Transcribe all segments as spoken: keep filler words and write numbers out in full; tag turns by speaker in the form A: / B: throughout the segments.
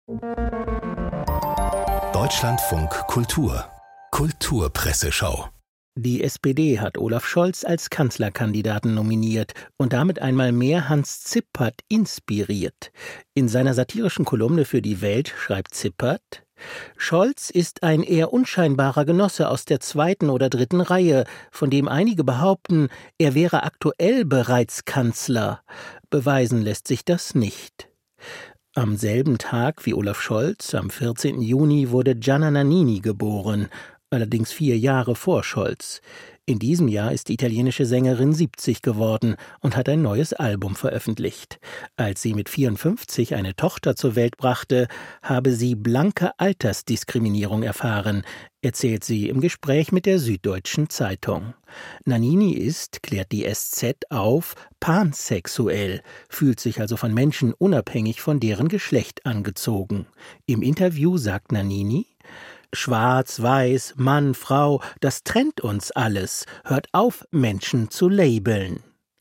A: Deutschlandfunk Kultur Kulturpresseschau.
B: Die S P D hat Olaf Scholz als Kanzlerkandidaten nominiert und damit einmal mehr Hans Zippert inspiriert. In seiner satirischen Kolumne für die Welt schreibt Zippert: Scholz ist ein eher unscheinbarer Genosse aus der zweiten oder dritten Reihe, von dem einige behaupten, er wäre aktuell bereits Kanzler. Beweisen lässt sich das nicht. Am selben Tag wie Olaf Scholz, am vierzehnten Juni, wurde Gianna Nannini geboren, allerdings vier Jahre vor Scholz. In diesem Jahr ist die italienische Sängerin siebzig geworden und hat ein neues Album veröffentlicht. Als sie mit vierundfünfzig eine Tochter zur Welt brachte, habe sie blanke Altersdiskriminierung erfahren, erzählt sie im Gespräch mit der Süddeutschen Zeitung. Nannini ist, klärt die S Z auf, pansexuell, fühlt sich also von Menschen unabhängig von deren Geschlecht angezogen. Im Interview sagt Nannini: Schwarz, Weiß, Mann, Frau, das trennt uns alles. Hört auf, Menschen zu labeln.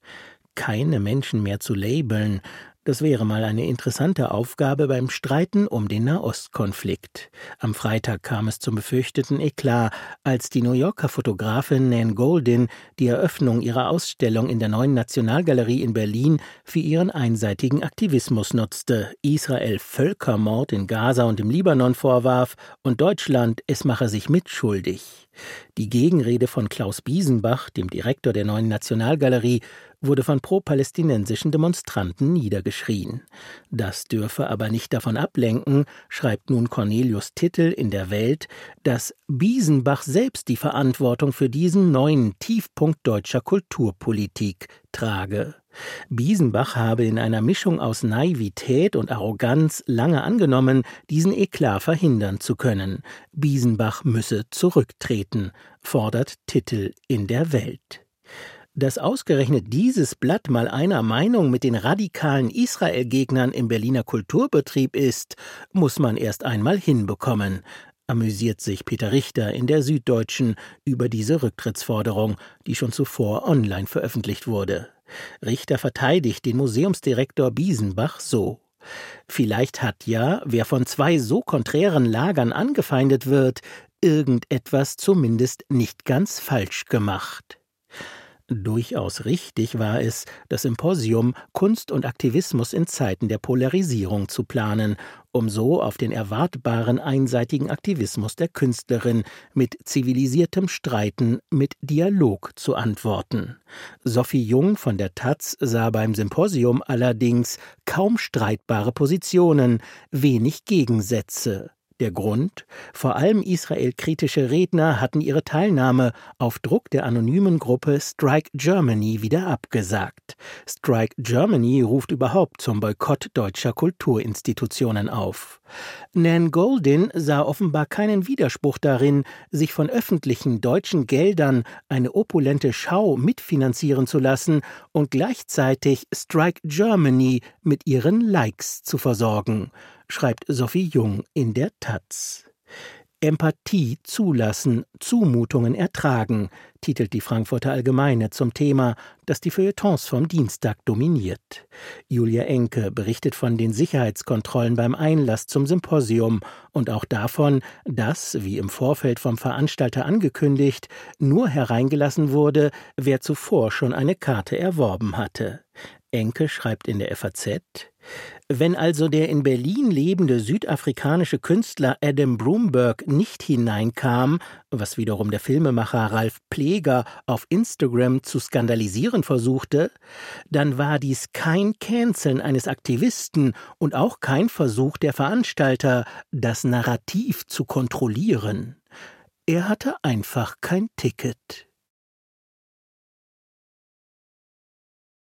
B: Keine Menschen mehr zu labeln, das wäre mal eine interessante Aufgabe beim Streiten um den Nahostkonflikt. Am Freitag kam es zum befürchteten Eklat, als die New Yorker Fotografin Nan Goldin die Eröffnung ihrer Ausstellung in der Neuen Nationalgalerie in Berlin für ihren einseitigen Aktivismus nutzte, Israel Völkermord in Gaza und im Libanon vorwarf und Deutschland, es mache sich mitschuldig. Die Gegenrede von Klaus Biesenbach, dem Direktor der Neuen Nationalgalerie, wurde von pro-palästinensischen Demonstranten niedergeschrien. Das dürfe aber nicht davon ablenken, schreibt nun Cornelius Tittel in der Welt, dass Biesenbach selbst die Verantwortung für diesen neuen Tiefpunkt deutscher Kulturpolitik trage. Biesenbach habe in einer Mischung aus Naivität und Arroganz lange angenommen, diesen Eklat verhindern zu können. Biesenbach müsse zurücktreten, fordert Tittel in der Welt. Dass ausgerechnet dieses Blatt mal einer Meinung mit den radikalen Israel-Gegnern im Berliner Kulturbetrieb ist, muss man erst einmal hinbekommen, amüsiert sich Peter Richter in der Süddeutschen über diese Rücktrittsforderung, die schon zuvor online veröffentlicht wurde. Richter verteidigt den Museumsdirektor Biesenbach so: Vielleicht hat ja, wer von zwei so konträren Lagern angefeindet wird, irgendetwas zumindest nicht ganz falsch gemacht. Durchaus richtig war es, das Symposium Kunst und Aktivismus in Zeiten der Polarisierung zu planen, um so auf den erwartbaren einseitigen Aktivismus der Künstlerin mit zivilisiertem Streiten, mit Dialog zu antworten. Sophie Jung von der Taz sah beim Symposium allerdings kaum streitbare Positionen, wenig Gegensätze. Der Grund? Vor allem israelkritische Redner hatten ihre Teilnahme auf Druck der anonymen Gruppe Strike Germany wieder abgesagt. Strike Germany ruft überhaupt zum Boykott deutscher Kulturinstitutionen auf. Nan Goldin sah offenbar keinen Widerspruch darin, sich von öffentlichen deutschen Geldern eine opulente Schau mitfinanzieren zu lassen und gleichzeitig Strike Germany mit ihren Likes zu versorgen, schreibt Sophie Jung in der Taz. Empathie zulassen, Zumutungen ertragen, titelt die Frankfurter Allgemeine zum Thema, das die Feuilletons vom Dienstag dominiert. Julia Enke berichtet von den Sicherheitskontrollen beim Einlass zum Symposium und auch davon, dass, wie im Vorfeld vom Veranstalter angekündigt, nur hereingelassen wurde, wer zuvor schon eine Karte erworben hatte. Enke schreibt in der F A Z: Wenn also der in Berlin lebende südafrikanische Künstler Adam Broomberg nicht hineinkam, was wiederum der Filmemacher Ralf Pleger auf Instagram zu skandalisieren versuchte, dann war dies kein Canceln eines Aktivisten und auch kein Versuch der Veranstalter, das Narrativ zu kontrollieren. Er hatte einfach kein Ticket.